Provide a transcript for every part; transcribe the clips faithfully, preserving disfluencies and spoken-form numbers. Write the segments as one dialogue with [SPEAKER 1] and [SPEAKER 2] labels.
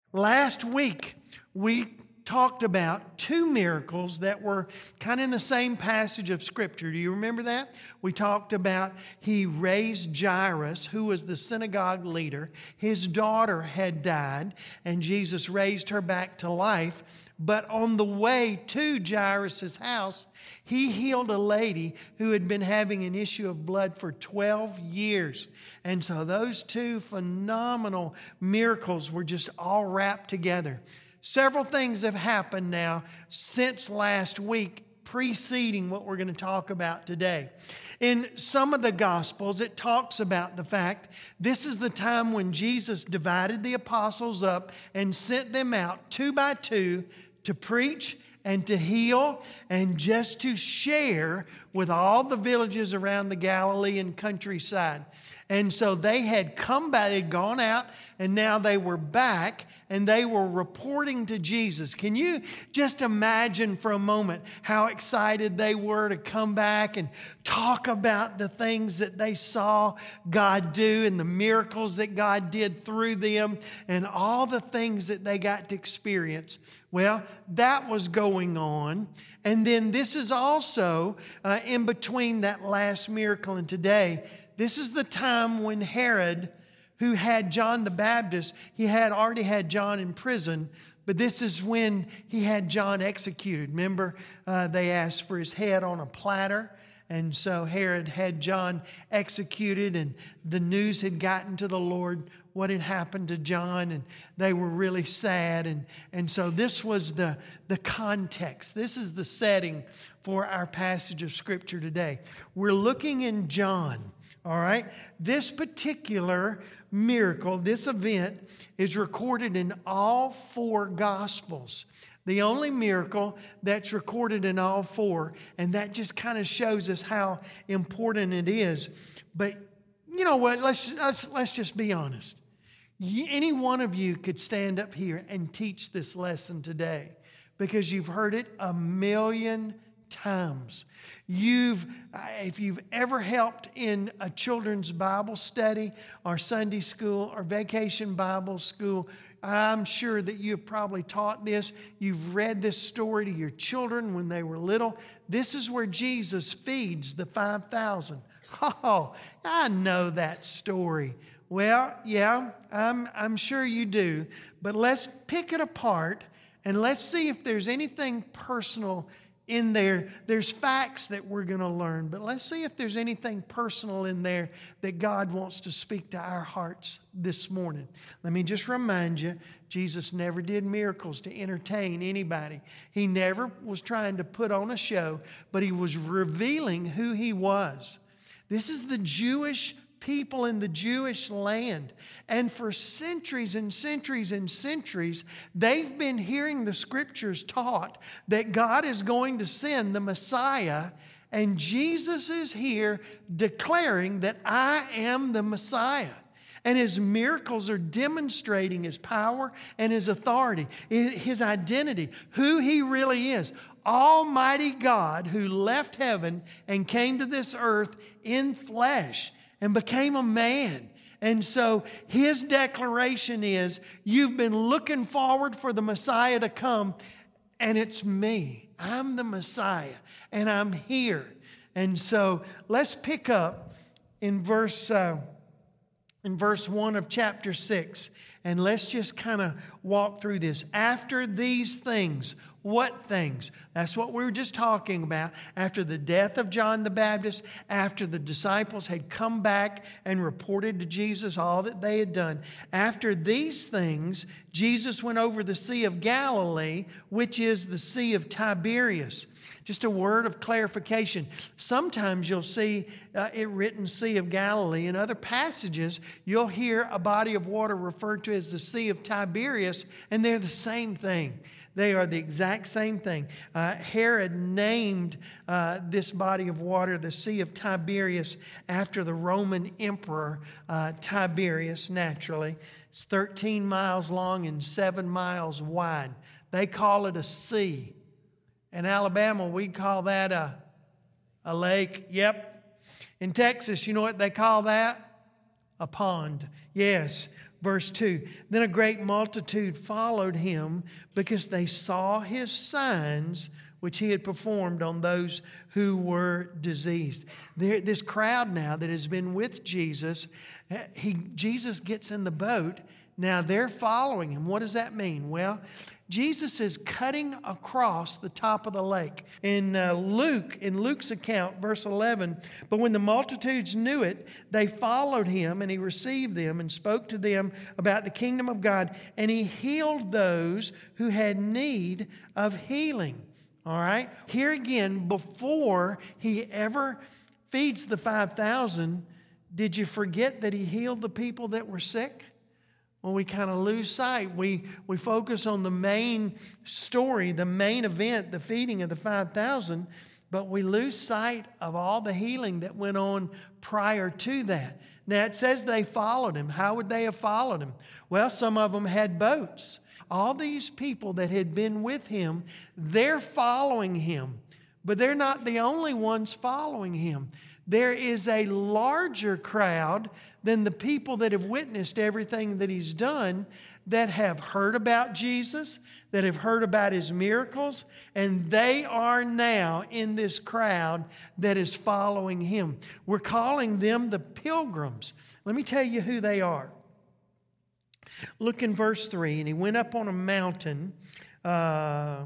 [SPEAKER 1] Last week, we talked about two miracles that were kind of in the same passage of Scripture. Do you remember that? We talked about he raised Jairus, who was the synagogue leader. His daughter had died, and Jesus raised her back to life. But on the way to Jairus' house, he healed a lady who had been having an issue of blood for twelve years. And so those two phenomenal miracles were just all wrapped together. Several things have happened now since last week, preceding what we're going to talk about today. In some of the Gospels, it talks about the fact this is the time when Jesus divided the apostles up and sent them out two by two to preach and to heal and just to share with all the villages around the Galilean countryside. And so they had come back, they'd gone out, and now they were back, and they were reporting to Jesus. Can you just imagine for a moment how excited they were to come back and talk about the things that they saw God do and the miracles that God did through them and all the things that they got to experience? Well, that was going on. And then this is also uh, in between that last miracle and today. This is the time when Herod, who had John the Baptist, he had already had John in prison, but this is when he had John executed. Remember, uh, they asked for his head on a platter, and so Herod had John executed, and the news had gotten to the Lord what had happened to John, and they were really sad. And, and so this was the, the context. This is the setting for our passage of Scripture today. We're looking in John. All right, this particular miracle, this event, is recorded in all four Gospels. The only miracle that's recorded in all four, and that just kind of shows us how important it is. But you know what? Let's let's, let's just be honest. Any one of you could stand up here and teach this lesson today because you've heard it a million times. You've, if you've ever helped in a children's Bible study or Sunday school or vacation Bible school, I'm sure that you've probably taught this. You've read this story to your children when they were little. This is where Jesus feeds the five thousand. Oh, I know that story. Well, yeah, I'm, I'm sure you do. But let's pick it apart and let's see if there's anything personal in there. There's facts that we're going to learn, but let's see if there's anything personal in there that God wants to speak to our hearts this morning. Let me just remind you, Jesus never did miracles to entertain anybody. He never was trying to put on a show, but he was revealing who he was. This is the Jewish people in the Jewish land. And for centuries and centuries and centuries, they've been hearing the Scriptures taught that God is going to send the Messiah. And Jesus is here declaring that I am the Messiah. And his miracles are demonstrating his power and his authority, his identity, who he really is. Almighty God who left heaven and came to this earth in flesh and became a man. And so his declaration is, you've been looking forward for the Messiah to come, and it's me. I'm the Messiah, and I'm here. And so let's pick up in verse uh, in verse one of chapter six, and let's just kind of walk through this. After these things, what things? That's what we were just talking about. After the death of John the Baptist, after the disciples had come back and reported to Jesus all that they had done. After these things, Jesus went over the Sea of Galilee, which is the Sea of Tiberias. Just a word of clarification. Sometimes you'll see uh, it written Sea of Galilee. In other passages, you'll hear a body of water referred to as the Sea of Tiberias, and they're the same thing. They are the exact same thing. Uh, Herod named uh, this body of water the Sea of Tiberias after the Roman emperor uh, Tiberius, naturally. It's thirteen miles long and seven miles wide. They call it a sea. In Alabama, we'd call that a, a lake. Yep. In Texas, you know what they call that? A pond. Yes. Verse two, then a great multitude followed him because they saw his signs which he had performed on those who were diseased. There, this crowd now that has been with Jesus, he, Jesus gets in the boat. Now they're following him. What does that mean? Well, Jesus is cutting across the top of the lake. In uh, Luke, in Luke's account, verse eleven, but when the multitudes knew it, they followed him, and he received them and spoke to them about the kingdom of God, and he healed those who had need of healing. All right? Here again, before he ever feeds the five thousand, did you forget that he healed the people that were sick? Well, we kind of lose sight. We, we focus on the main story, the main event, the feeding of the five thousand, but we lose sight of all the healing that went on prior to that. Now, it says they followed him. How would they have followed him? Well, some of them had boats. All these people that had been with him, they're following him, but they're not the only ones following him. There is a larger crowd than the people that have witnessed everything that he's done, that have heard about Jesus, that have heard about his miracles, and they are now in this crowd that is following him. We're calling them the pilgrims. Let me tell you who they are. Look in verse three, and he went up on a mountain, uh,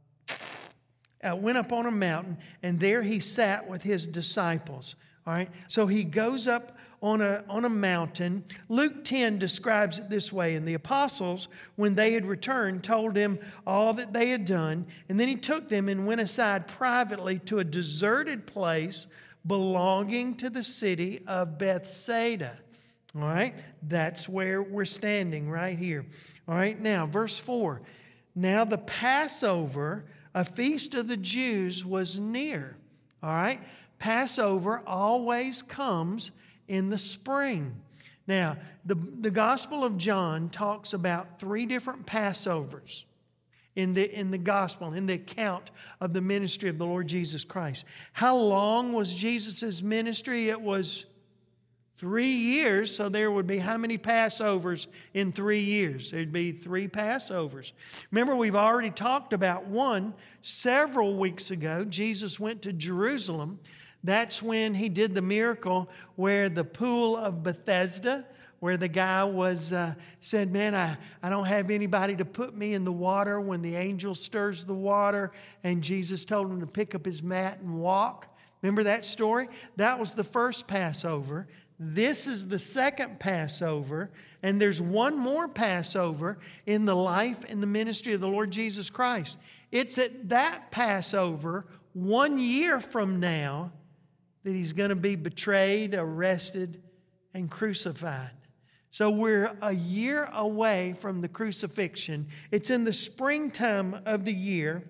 [SPEAKER 1] uh, went up on a mountain, and there he sat with his disciples. All right, so he goes up on a, on a mountain. Luke ten describes it this way, and the apostles, when they had returned, told him all that they had done, and then he took them and went aside privately to a deserted place belonging to the city of Bethsaida. All right, that's where we're standing right here. All right, now verse four. Now the Passover, a feast of the Jews, was near. All right, Passover always comes in the spring. Now, the, the Gospel of John talks about three different Passovers in the, in the Gospel, in the account of the ministry of the Lord Jesus Christ. How long was Jesus' ministry? It was Three years, so there would be how many Passovers in three years? There'd be three Passovers. Remember, we've already talked about one several weeks ago. Jesus went to Jerusalem. That's when he did the miracle where the pool of Bethesda, where the guy was uh, said, man, I, I don't have anybody to put me in the water when the angel stirs the water. And Jesus told him to pick up his mat and walk. Remember that story? That was the first Passover. This is the second Passover, and there's one more Passover in the life and the ministry of the Lord Jesus Christ. It's at that Passover, one year from now, that he's going to be betrayed, arrested, and crucified. So we're a year away from the crucifixion. It's in the springtime of the year.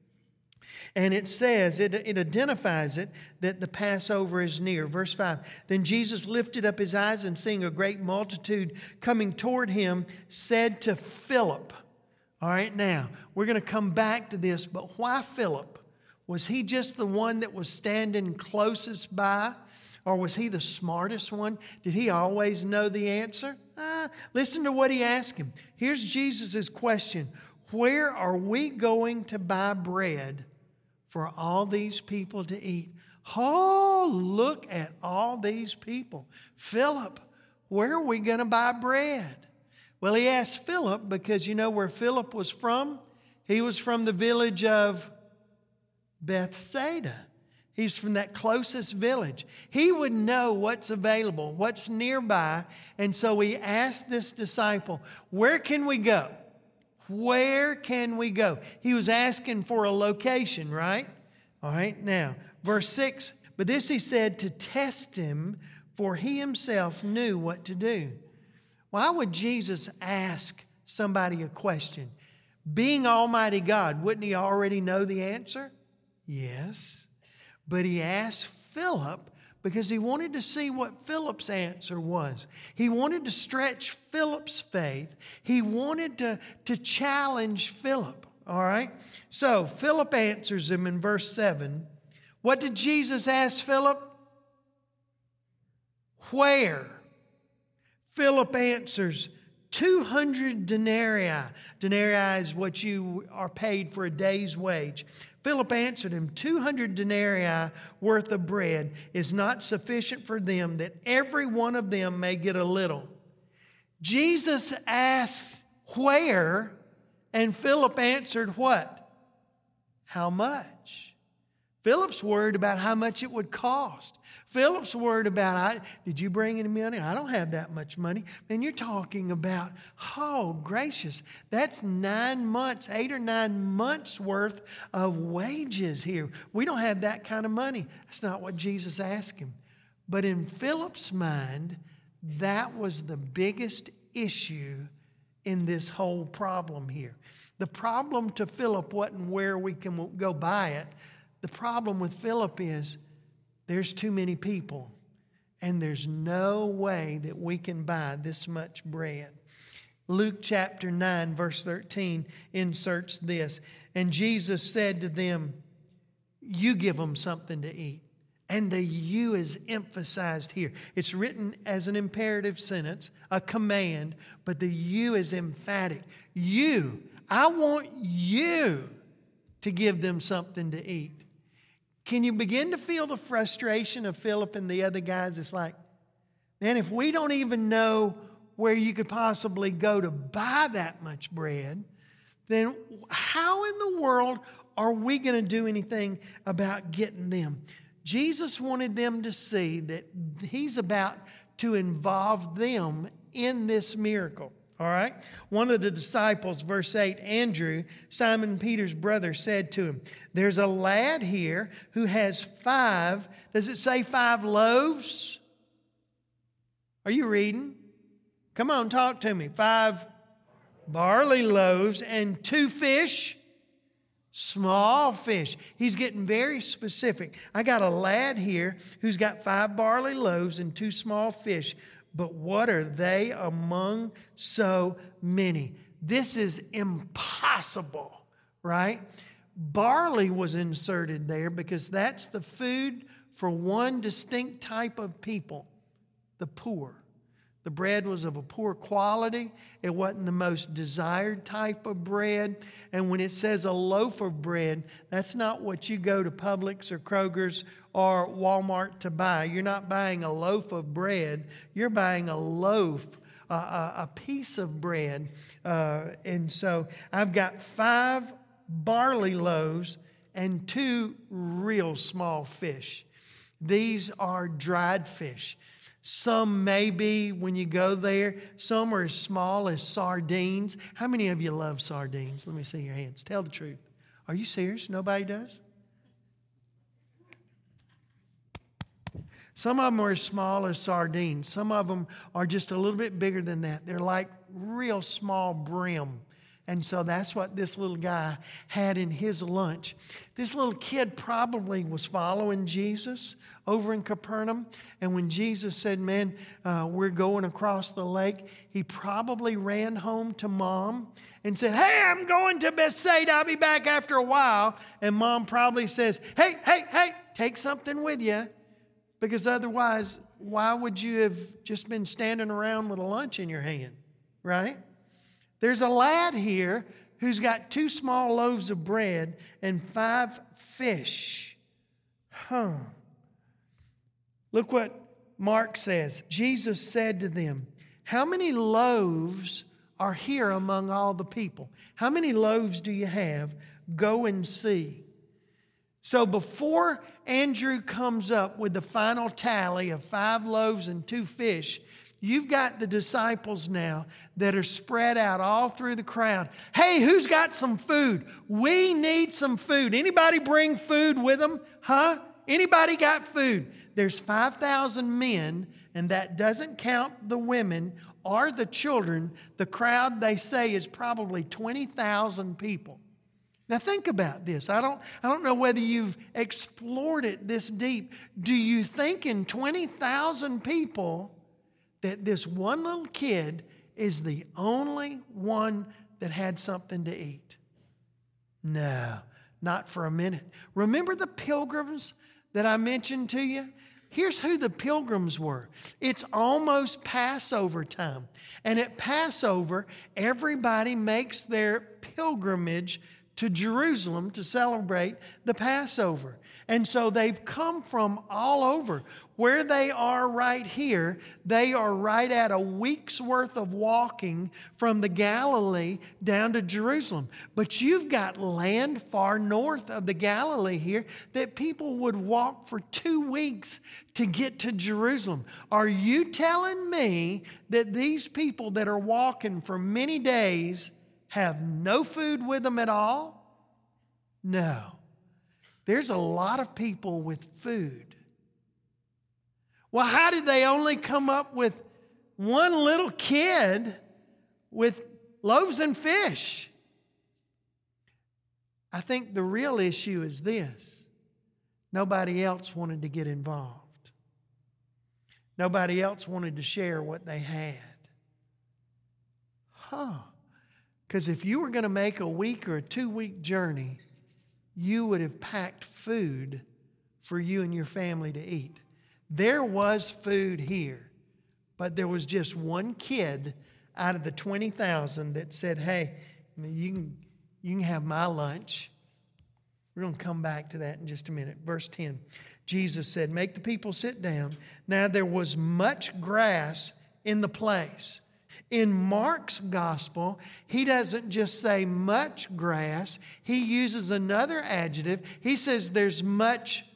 [SPEAKER 1] And it says, it, it identifies it, that the Passover is near. Verse five, then Jesus lifted up his eyes and seeing a great multitude coming toward him, said to Philip. All right, now, we're going to come back to this, but why Philip? Was he just the one that was standing closest by? Or was he the smartest one? Did he always know the answer? Ah, listen to what he asked him. Here's Jesus' question. Where are we going to buy bread for all these people to eat? Oh, look at all these people. Philip, where are we going to buy bread? Well, he asked Philip because you know where Philip was from? He was from the village of Bethsaida. He's from that closest village. He would know what's available, what's nearby. And so he asked this disciple, where can we go? Where can we go? He was asking for a location, right? All right, now, verse six. But this he said to test him, for he himself knew what to do. Why would Jesus ask somebody a question? Being Almighty God, wouldn't he already know the answer? Yes. But he asked Philip because he wanted to see what Philip's answer was. He wanted to stretch Philip's faith. He wanted to, to challenge Philip. All right? So Philip answers him in verse seven. What did Jesus ask Philip? Where? Philip answers, two hundred denarii. Denarii is what you are paid for a day's wage. Philip answered him, two hundred denarii worth of bread is not sufficient for them, that every one of them may get a little. Jesus asked where, and Philip answered what? How much? Philip's worried about how much it would cost. Philip's worried about, I, did you bring any money? I don't have that much money. And you're talking about, oh, gracious, that's nine months, eight or nine months worth of wages here. We don't have that kind of money. That's not what Jesus asked him. But in Philip's mind, that was the biggest issue in this whole problem here. The problem to Philip wasn't where we can go buy it. The problem with Philip is there's too many people, and there's no way that we can buy this much bread. Luke chapter nine, verse thirteen inserts this. And Jesus said to them, you give them something to eat. And the you is emphasized here. It's written as an imperative sentence, a command, but the you is emphatic. You, I want you to give them something to eat. Can you begin to feel the frustration of Philip and the other guys? It's like, man, if we don't even know where you could possibly go to buy that much bread, then how in the world are we going to do anything about getting them? Jesus wanted them to see that he's about to involve them in this miracle. All right? One of the disciples, verse eight, Andrew, Simon Peter's brother, said to him, there's a lad here who has five, does it say five loaves? Are you reading? Come on, talk to me. Five barley loaves and two fish, small fish. He's getting very specific. I got a lad here who's got five barley loaves and two small fish. But what are they among so many? This is impossible, right? Barley was inserted there because that's the food for one distinct type of people, the poor. The bread was of a poor quality. It wasn't the most desired type of bread. And when it says a loaf of bread, that's not what you go to Publix or Kroger's or Walmart to buy. You're not buying a loaf of bread. You're buying a loaf, uh, a, a piece of bread. Uh, and so I've got five barley loaves and two real small fish. These are dried fish. Some may be, when you go there, some are as small as sardines. How many of you love sardines? Let me see your hands. Tell the truth. Are you serious? Nobody does? Some of them are as small as sardines. Some of them are just a little bit bigger than that. They're like real small brim. And so that's what this little guy had in his lunch. This little kid probably was following Jesus over in Capernaum. And when Jesus said, man, uh, we're going across the lake, he probably ran home to mom and said, hey, I'm going to Bethsaida. I'll be back after a while. And mom probably says, hey, hey, hey, take something with you. Because otherwise, why would you have just been standing around with a lunch in your hand, right? There's a lad here who's got two small loaves of bread and five fish. Huh. Look what Mark says. Jesus said to them, how many loaves are here among all the people? How many loaves do you have? Go and see. So before Andrew comes up with the final tally of five loaves and two fish, you've got the disciples now that are spread out all through the crowd. Hey, who's got some food? We need some food. Anybody bring food with them? Huh? Anybody got food? There's five thousand men, and that doesn't count the women or the children. The crowd, they say, is probably twenty thousand people. Now think about this. I don't, I don't know whether you've explored it this deep. Do you think in twenty thousand people that this one little kid is the only one that had something to eat? No, not for a minute. Remember the pilgrims that I mentioned to you? here's who the pilgrims were. It's almost Passover time. And at Passover, everybody makes their pilgrimage to Jerusalem to celebrate the Passover. And so they've come from all over. Where they are right here, they are right at a week's worth of walking from the Galilee down to Jerusalem. But you've got land far north of the Galilee here that people would walk for two weeks to get to Jerusalem. Are you telling me that these people that are walking for many days have no food with them at all? No. There's a lot of people with food. Well, how did they only come up with one little kid with loaves and fish? I think the real issue is this. Nobody else wanted to get involved. Nobody else wanted to share what they had. Huh. Because if you were going to make a week or a two-week journey, you would have packed food for you and your family to eat. There was food here, but there was just one kid out of the twenty thousand that said, hey, you can, you can have my lunch. We're going to come back to that in just a minute. Verse ten, Jesus said, make the people sit down. Now there was much grass in the place. In Mark's gospel, he doesn't just say much grass. He uses another adjective. He says there's much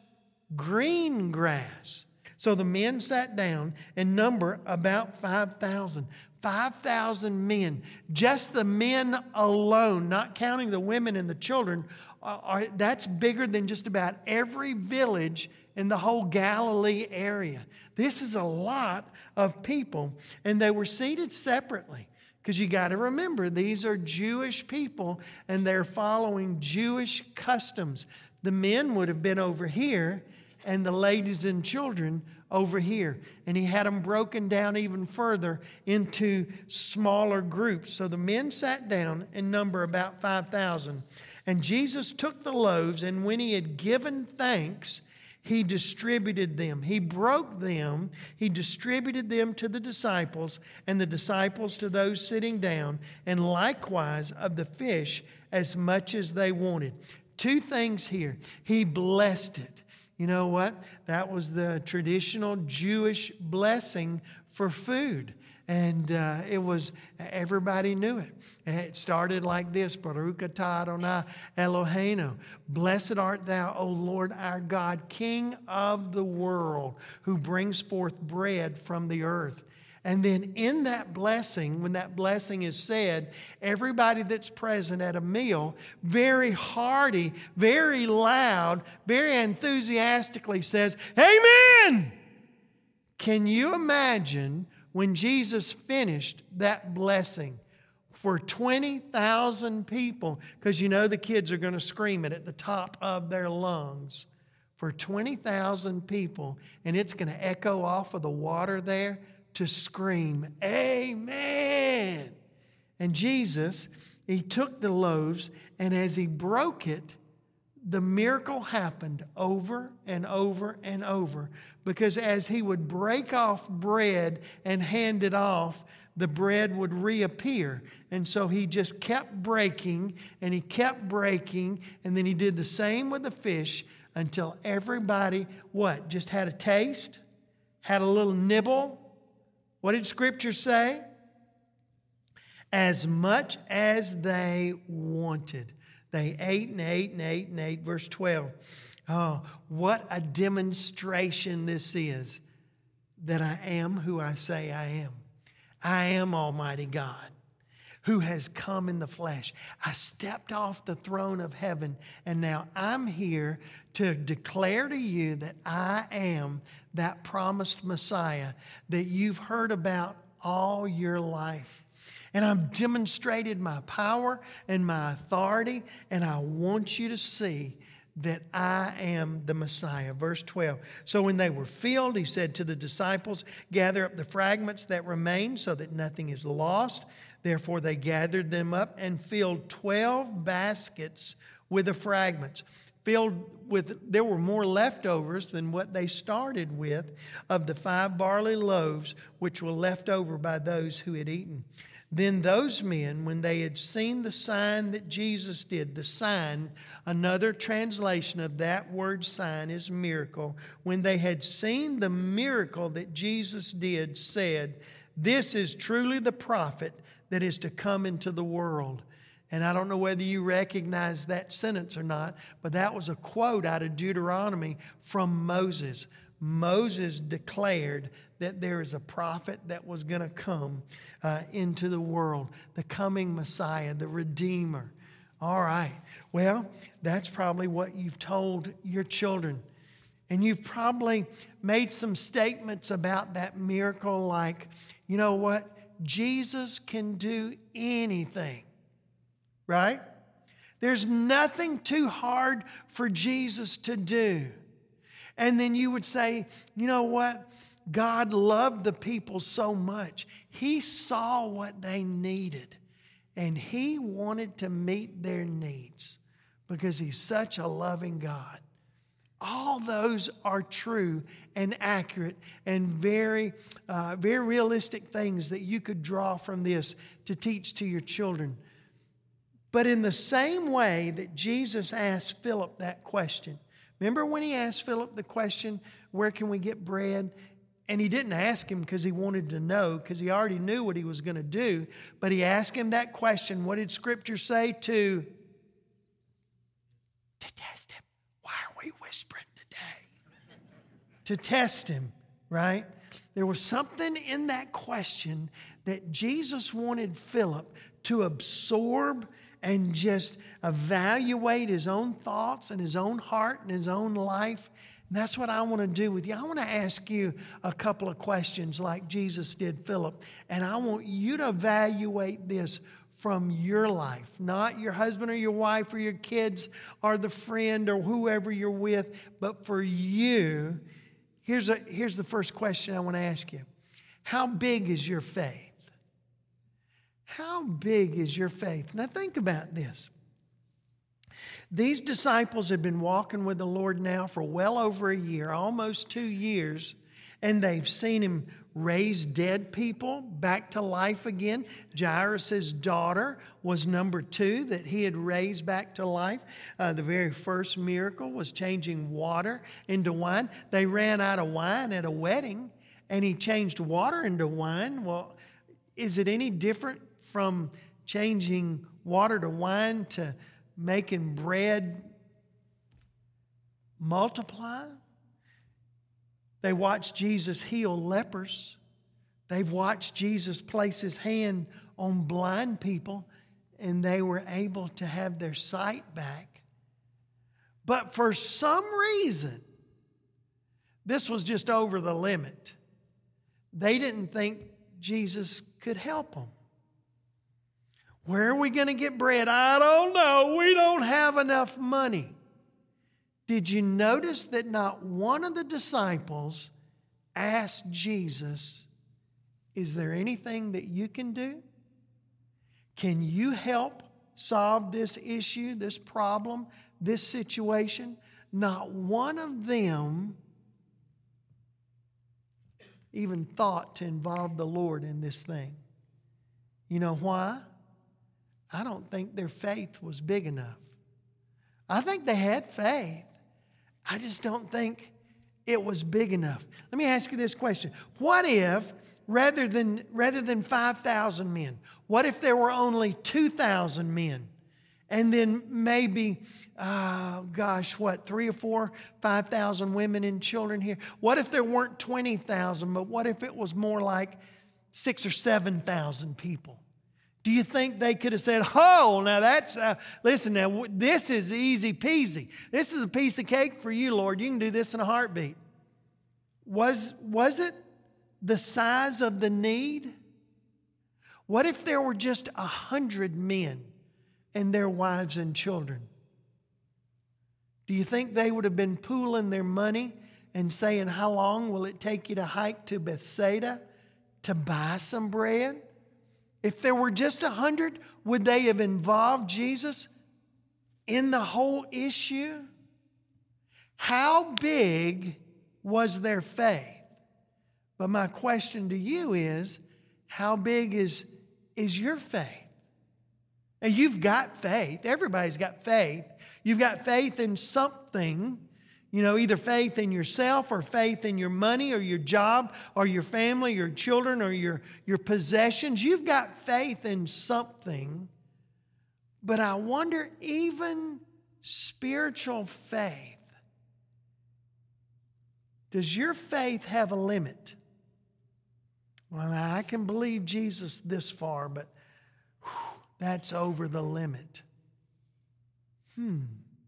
[SPEAKER 1] green grass. So the men sat down and number about five thousand. five thousand men. Just the men alone, not counting the women and the children, are, are, that's bigger than just about every village in the whole Galilee area. This is a lot of people, and they were seated separately. Because you got to remember, these are Jewish people, and they're following Jewish customs. The men would have been over here, and the ladies and children over here. And he had them broken down even further into smaller groups. So the men sat down in number about five thousand. And Jesus took the loaves, and when he had given thanks, he distributed them. He broke them. He distributed them to the disciples, and the disciples to those sitting down, and likewise of the fish as much as they wanted. Two things here. He blessed it. You know what? That was the traditional Jewish blessing for food. And uh, it was, everybody knew it. It started like this, Baruch atah Adonai Eloheinu. Blessed art thou, O Lord our God, King of the world, who brings forth bread from the earth. And then in that blessing, when that blessing is said, everybody that's present at a meal, very hearty, very loud, very enthusiastically says, Amen! Can you imagine when Jesus finished that blessing for twenty thousand people? Because you know the kids are going to scream it at the top of their lungs. For twenty thousand people, and it's going to echo off of the water there to scream, Amen. And Jesus, he took the loaves, and as he broke it, the miracle happened over and over and over. Because as he would break off bread and hand it off, the bread would reappear. And so he just kept breaking, and he kept breaking, and then he did the same with the fish until everybody, what, just had a taste? Had a little nibble? What did Scripture say? As much as they wanted. They ate and ate and ate and ate. Verse twelve. Oh, what a demonstration this is that I am who I say I am. I am Almighty God who has come in the flesh. I stepped off the throne of heaven, and now I'm here to declare to you that I am that promised Messiah that you've heard about all your life. And I've demonstrated my power and my authority, and I want you to see that I am the Messiah. Verse twelve. So when they were filled, he said to the disciples, gather up the fragments that remain so that nothing is lost. Therefore they gathered them up and filled twelve baskets with the fragments. filled with, there were more leftovers than what they started with of the five barley loaves, which were left over by those who had eaten. Then those men, when they had seen the sign that Jesus did, the sign, another translation of that word sign is miracle, when they had seen the miracle that Jesus did, said, "This is truly the prophet that is to come into the world." And I don't know whether you recognize that sentence or not, but that was a quote out of Deuteronomy from Moses. Moses declared that there is a prophet that was going to come uh, into the world, the coming Messiah, the Redeemer. All right. Well, that's probably what you've told your children. And you've probably made some statements about that miracle like, you know what? Jesus can do anything, right? There's nothing too hard for Jesus to do. And then you would say, you know what? God loved the people so much. He saw what they needed. And He wanted to meet their needs because He's such a loving God. All those are true and accurate and very, uh, very realistic things that you could draw from this to teach to your children. But in the same way that Jesus asked Philip that question, remember when He asked Philip the question, where can we get bread? And He didn't ask him because He wanted to know, because He already knew what He was going to do. But He asked him that question. What did Scripture say? To, to test him. Why are we whispering today? To test him, right? There was something in that question that Jesus wanted Philip to absorb and just evaluate his own thoughts and his own heart and his own life. And that's what I want to do with you. I want to ask you a couple of questions like Jesus did Philip. And I want you to evaluate this from your life, not your husband or your wife or your kids or the friend or whoever you're with, but for you. Here's, a, here's the first question I want to ask you. How big is your faith? How big is your faith? Now think about this. These disciples had been walking with the Lord now for well over a year, almost two years, and they've seen Him raise dead people back to life again. Jairus' daughter was number two that He had raised back to life. Uh, the very first miracle was changing water into wine. They ran out of wine at a wedding, and He changed water into wine. Well, is it any different from changing water to wine to making bread multiply? They watched Jesus heal lepers. They've watched Jesus place His hand on blind people, and they were able to have their sight back. But for some reason, this was just over the limit. They didn't think Jesus could help them. Where are we going to get bread? I don't know. We don't have enough money. Did you notice that not one of the disciples asked Jesus, is there anything that you can do? Can you help solve this issue, this problem, this situation? Not one of them even thought to involve the Lord in this thing. You know why? I don't think their faith was big enough. I think they had faith. I just don't think it was big enough. Let me ask you this question. What if, rather than, rather than five thousand men, what if there were only two thousand men? And then maybe, uh, gosh, what, three or four, five thousand women and children here? What if there weren't twenty thousand, but what if it was more like six or seven thousand people? Do you think they could have said, oh, now that's, uh, listen, now this is easy peasy. This is a piece of cake for you, Lord. You can do this in a heartbeat. Was, was it the size of the need? What if there were just a hundred men and their wives and children? Do you think they would have been pooling their money and saying, how long will it take you to hike to Bethsaida to buy some bread? If there were just a hundred, would they have involved Jesus in the whole issue? How big was their faith? But my question to you is, how big is, is your faith? And you've got faith. Everybody's got faith. You've got faith in something. You know, either faith in yourself or faith in your money or your job or your family, your children or your, your possessions. You've got faith in something. But I wonder, even spiritual faith, does your faith have a limit? Well, I can believe Jesus this far, but whew, that's over the limit. Hmm.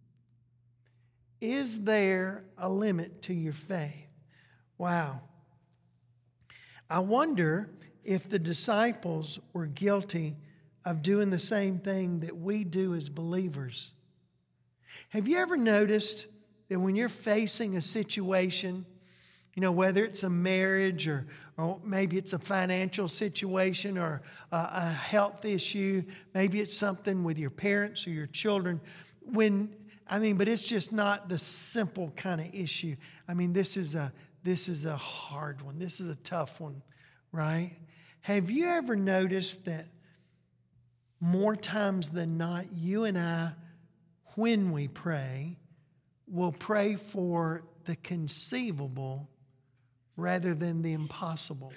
[SPEAKER 1] Is there a limit to your faith? Wow. I wonder if the disciples were guilty of doing the same thing that we do as believers. Have you ever noticed that when you're facing a situation, you know, whether it's a marriage or, or maybe it's a financial situation or a, a health issue, maybe it's something with your parents or your children, when I mean, but it's just not the simple kind of issue. I mean, this is a this is a hard one. This is a tough one, right? Have you ever noticed that more times than not, you and I, when we pray, will pray for the conceivable rather than the impossible?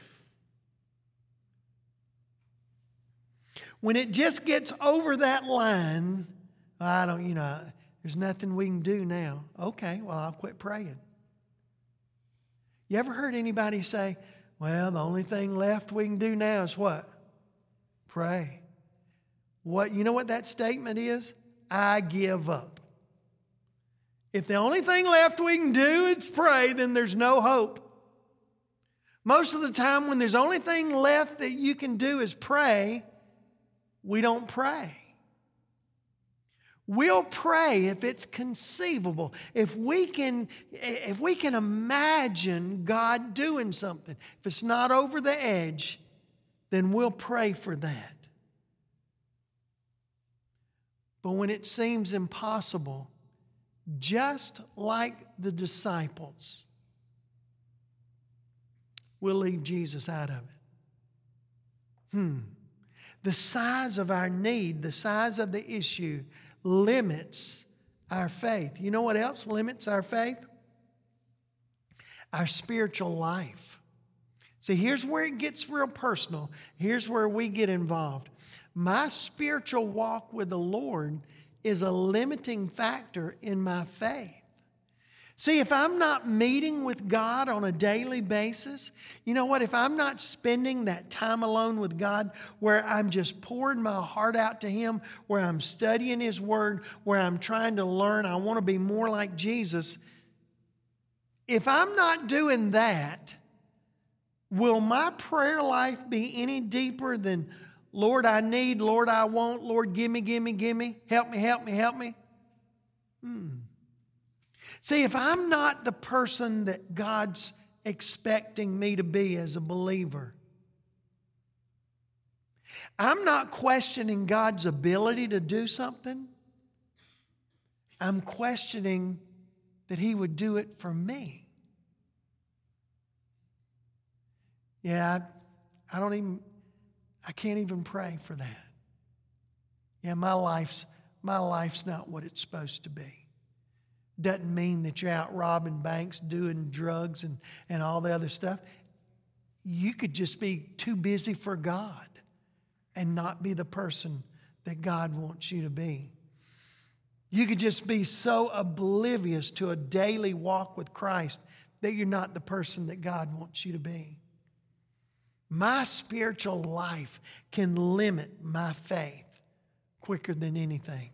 [SPEAKER 1] When it just gets over that line, I don't, you know, there's nothing we can do now. Okay, well, I'll quit praying. You ever heard anybody say, well, the only thing left we can do now is what? Pray. What, you know what that statement is? I give up. If the only thing left we can do is pray, then there's no hope. Most of the time when there's only thing left that you can do is pray, we don't pray. We'll pray if it's conceivable. If we can, if we can imagine God doing something. If it's not over the edge, then we'll pray for that. But when it seems impossible, just like the disciples, we'll leave Jesus out of it. Hmm. The size of our need, the size of the issue, limits our faith. You know what else limits our faith? Our spiritual life. See, here's where it gets real personal. Here's where we get involved. My spiritual walk with the Lord is a limiting factor in my faith. See, if I'm not meeting with God on a daily basis, you know what? If I'm not spending that time alone with God where I'm just pouring my heart out to Him, where I'm studying His Word, where I'm trying to learn, I want to be more like Jesus. If I'm not doing that, will my prayer life be any deeper than, Lord, I need, Lord, I want, Lord, give me, give me, give me, help me, help me, help me? Hmm. See, if I'm not the person that God's expecting me to be as a believer, I'm not questioning God's ability to do something. I'm questioning that He would do it for me. Yeah, I, I don't even, I can't even pray for that. Yeah, my life's, my life's not what it's supposed to be. Doesn't mean that you're out robbing banks, doing drugs and, and all the other stuff. You could just be too busy for God and not be the person that God wants you to be. You could just be so oblivious to a daily walk with Christ that you're not the person that God wants you to be. My spiritual life can limit my faith quicker than anything.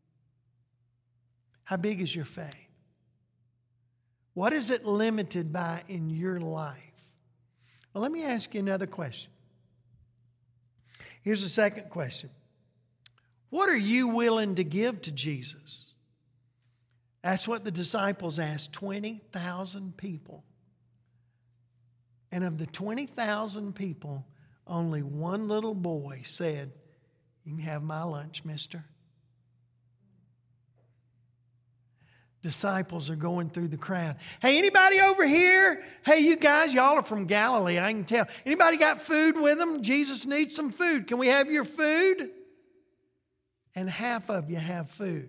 [SPEAKER 1] How big is your faith? What is it limited by in your life? Well, let me ask you another question. Here's the second question. What are you willing to give to Jesus? That's what the disciples asked twenty thousand people. And of the twenty thousand people, only one little boy said, "You can have my lunch, mister." disciples are going through the crowd. Hey, anybody over here? Hey, you guys, y'all are from Galilee, I can tell. Anybody got food with them? Jesus needs some food. Can we have your food? And half of you have food.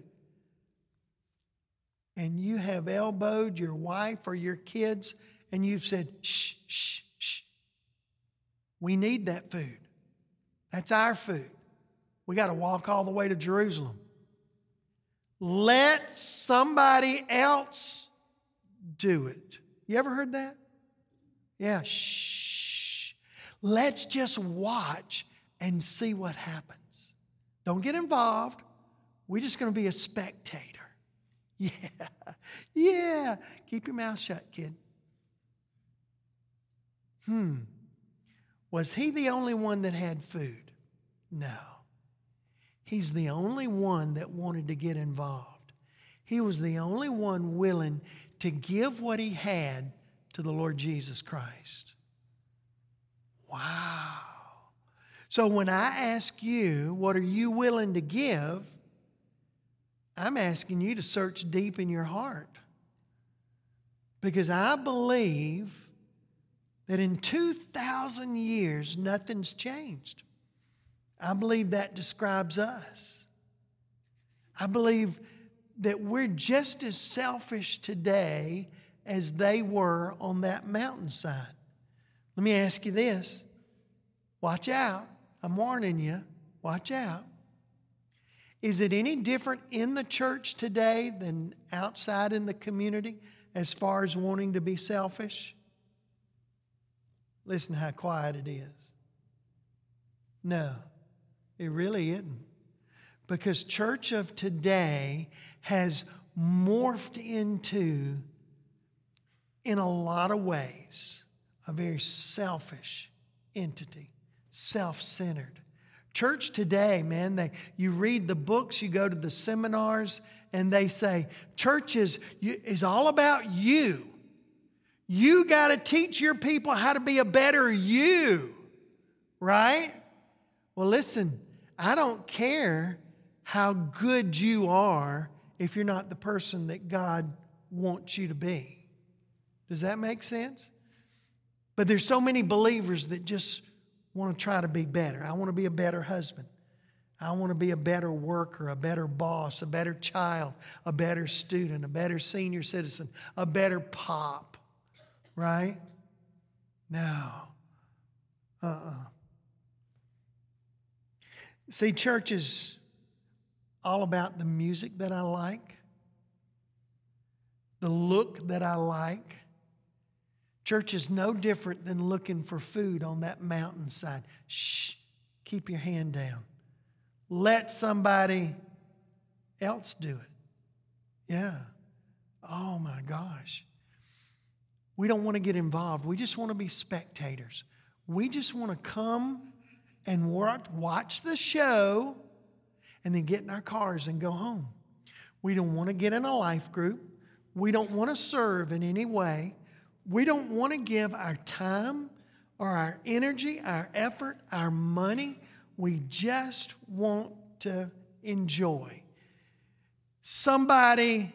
[SPEAKER 1] And you have elbowed your wife or your kids, and you've said, shh, shh, shh. We need that food. That's our food. We got to walk all the way to Jerusalem. Let somebody else do it. You ever heard that? Yeah, shh. Let's just watch and see what happens. Don't get involved. We're just going to be a spectator. Yeah, yeah. Keep your mouth shut, kid. Hmm. Was he the only one that had food? No. He's the only one that wanted to get involved. He was the only one willing to give what he had to the Lord Jesus Christ. Wow. So when I ask you, what are you willing to give? I'm asking you to search deep in your heart. Because I believe that in two thousand years, nothing's changed. I believe that describes us. I believe that we're just as selfish today as they were on that mountainside. Let me ask you this. Watch out. I'm warning you. Watch out. Is it any different in the church today than outside in the community as far as wanting to be selfish? Listen how quiet it is. No, it really isn't. Because church of today has morphed into, in a lot of ways, a very selfish entity, self-centered. Church today, man, they, you read the books, you go to the seminars, and they say, church is, is all about you. You got to teach your people how to be a better you, right? Well, listen, I don't care how good you are if you're not the person that God wants you to be. Does that make sense? But there's so many believers that just want to try to be better. I want to be a better husband. I want to be a better worker, a better boss, a better child, a better student, a better senior citizen, a better pop, right? No. Uh-uh. See, church is all about the music that I like, the look that I like. Church is no different than looking for food on that mountainside. Shh, keep your hand down. Let somebody else do it. Yeah. Oh my gosh. We don't want to get involved. We just want to be spectators. We just want to come and watch the show and then get in our cars and go home. We don't want to get in a life group. We don't want to serve in any way. We don't want to give our time or our energy, our effort, our money. We just want to enjoy. Somebody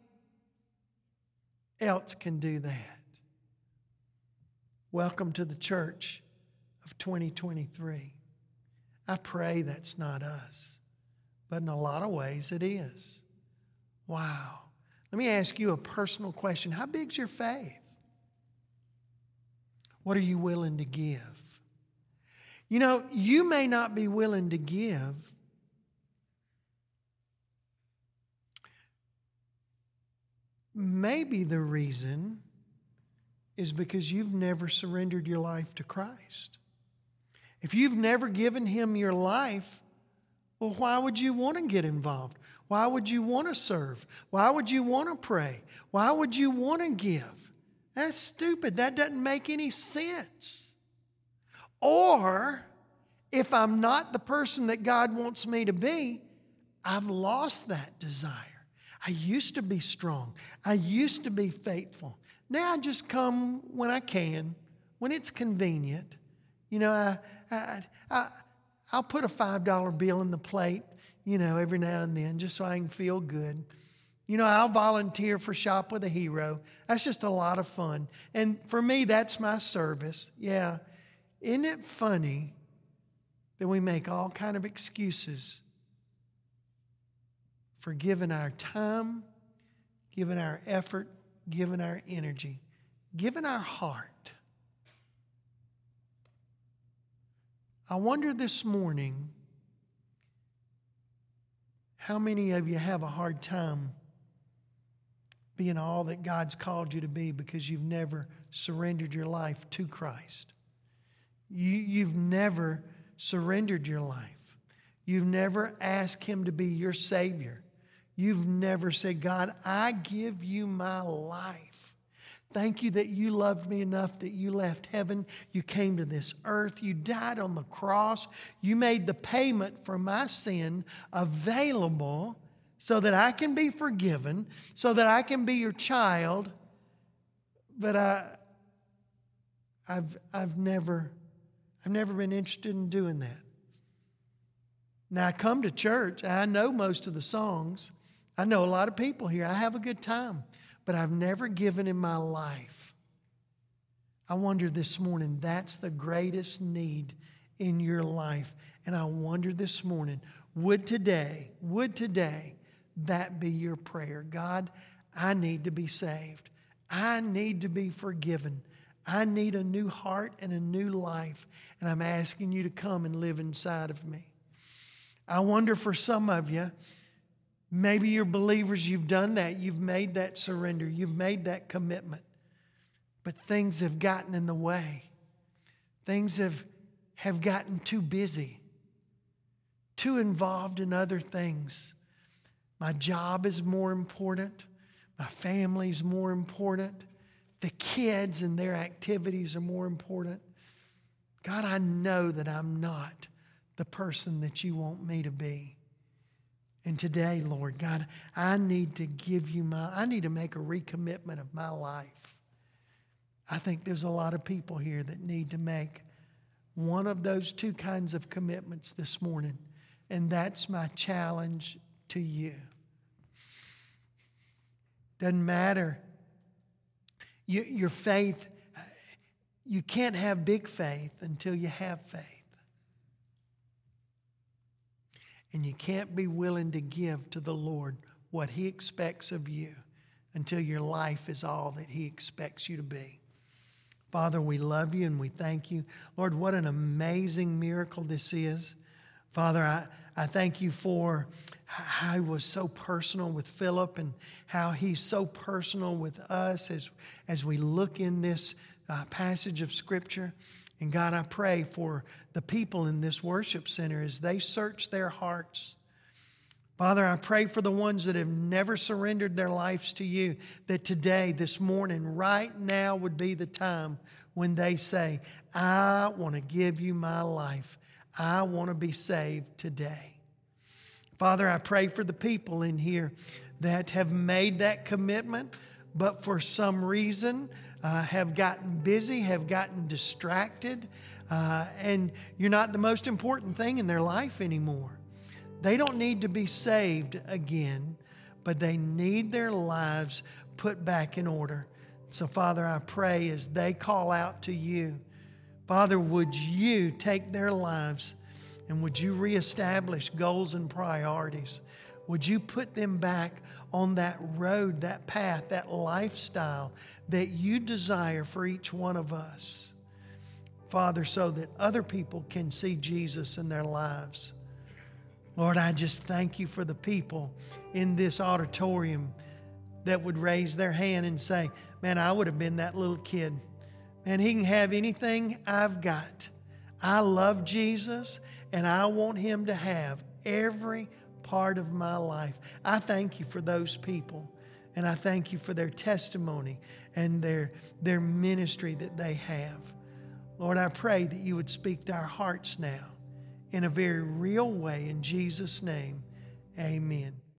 [SPEAKER 1] else can do that. Welcome to the church of twenty twenty-three. I pray that's not us, but in a lot of ways it is. Wow. Let me ask you a personal question. How big's your faith? What are you willing to give? You know, you may not be willing to give maybe the reason is because you've never surrendered your life to Christ. If you've never given Him your life, well, why would you want to get involved? Why would you want to serve? Why would you want to pray? Why would you want to give? That's stupid. That doesn't make any sense. Or, if I'm not the person that God wants me to be, I've lost that desire. I used to be strong. I used to be faithful. Now I just come when I can, when it's convenient. You know, I, I, I, I'll put a five dollar bill in the plate, you know, every now and then just so I can feel good. You know, I'll volunteer for Shop with a Hero. That's just a lot of fun. And for me, that's my service. Yeah. Isn't it funny that we make all kind of excuses for giving our time, giving our effort, giving our energy, giving our heart? I wonder this morning how many of you have a hard time being all that God's called you to be because you've never surrendered your life to Christ. You, you've never surrendered your life. You've never asked Him to be your Savior. You've never said, God, I give you my life. Thank you that you loved me enough that you left heaven. You came to this earth. You died on the cross. You made the payment for my sin available so that I can be forgiven, so that I can be your child. But I, I've, I've never, I've never been interested in doing that. Now I come to church. I know most of the songs. I know a lot of people here. I have a good time. But I've never given in my life. I wonder this morning, that's the greatest need in your life. And I wonder this morning, would today, would today that be your prayer? God, I need to be saved. I need to be forgiven. I need a new heart and a new life. And I'm asking you to come and live inside of me. I wonder for some of you, maybe you're believers, you've done that. You've made that surrender. You've made that commitment. But things have gotten in the way. Things have, have gotten too busy, too involved in other things. My job is more important. My family's more important. The kids and their activities are more important. God, I know that I'm not the person that you want me to be. And today, Lord God, I need to give you my, I need to make a recommitment of my life. I think there's a lot of people here that need to make one of those two kinds of commitments this morning. And that's my challenge to you. Doesn't matter. You, your faith, you can't have big faith until you have faith. And you can't be willing to give to the Lord what He expects of you until your life is all that He expects you to be. Father, we love you and we thank you. Lord, what an amazing miracle this is. Father, I, I thank you for how He was so personal with Philip and how He's so personal with us as, as we look in this uh, passage of Scripture. And God, I pray for the people in this worship center as they search their hearts. Father, I pray for the ones that have never surrendered their lives to you, that today, this morning, right now would be the time when they say, I want to give you my life. I want to be saved today. Father, I pray for the people in here that have made that commitment, but for some reason uh, have gotten busy, have gotten distracted, uh, and you're not the most important thing in their life anymore. They don't need to be saved again, but they need their lives put back in order. So, Father, I pray as they call out to you, Father, would you take their lives and would you reestablish goals and priorities? Would you put them back on that road, that path, that lifestyle that you desire for each one of us? Father, so that other people can see Jesus in their lives. Lord, I just thank you for the people in this auditorium that would raise their hand and say, man, I would have been that little kid. Man, he can have anything I've got. I love Jesus, and I want him to have every part of my life. I thank you for those people, and I thank you for their testimony and their, their ministry that they have. Lord, I pray that you would speak to our hearts now in a very real way. In Jesus' name, amen.